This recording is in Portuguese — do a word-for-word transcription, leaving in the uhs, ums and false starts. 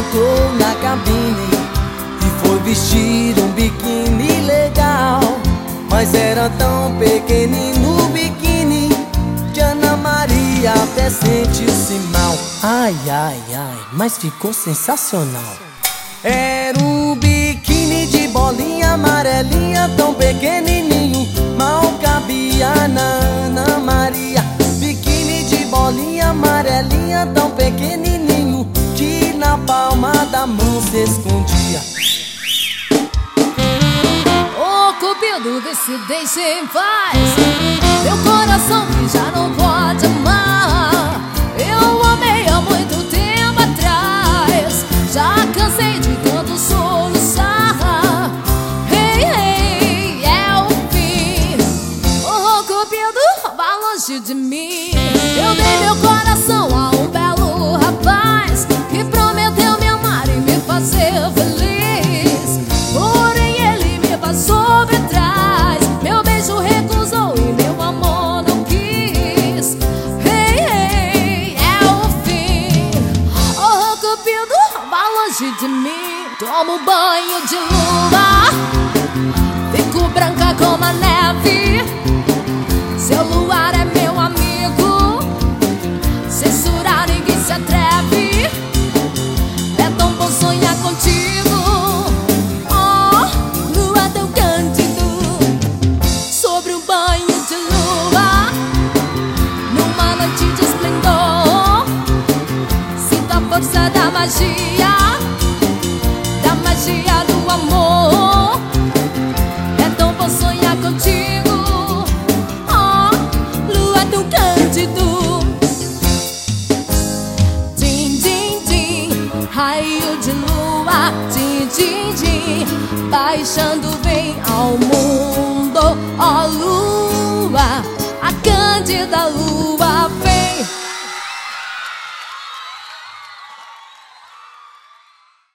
entrou na cabine e foi vestir um biquíni legal. Mas era tão pequenino o biquíni que Ana Maria até sentiu-se mal. Ai, ai, ai, mas ficou sensacional. Era um biquíni de bolinha amarelinha, tão pequenininho, mal cabia na Ana Maria. Biquíni de bolinha amarelinha, tão pequenininho, que na palma da mão se escondia. Ô Cupido, vê se deixa em paz meu coração que já não pode amar. Eu amei há muito tempo atrás, já cansei de tanto soluçar. Hey, hey, é o fim. Ô Cupido, vá longe de mim. Eu dei meu coração a um belo rapaz que prometeu me amar e me fazer feliz. Porém ele me passou pra trás, meu beijo recusou e meu amor não quis. Hey, hey, é o fim. Oh Cupido, vá longe de mim. Tomo banho de lua, fico branca como a neve. Seu luar é meu amigo, censurar ninguém se atreve. É tão bom sonhar contigo, oh, lua tão cândido. Sobre um banho de lua, numa noite de esplendor, sinta a força da magia, da magia do amor. É tão bom sonhar contigo, oh, lua tão cândido. Din, din, din, raio de lua, din, din, din, baixando vem ao mundo.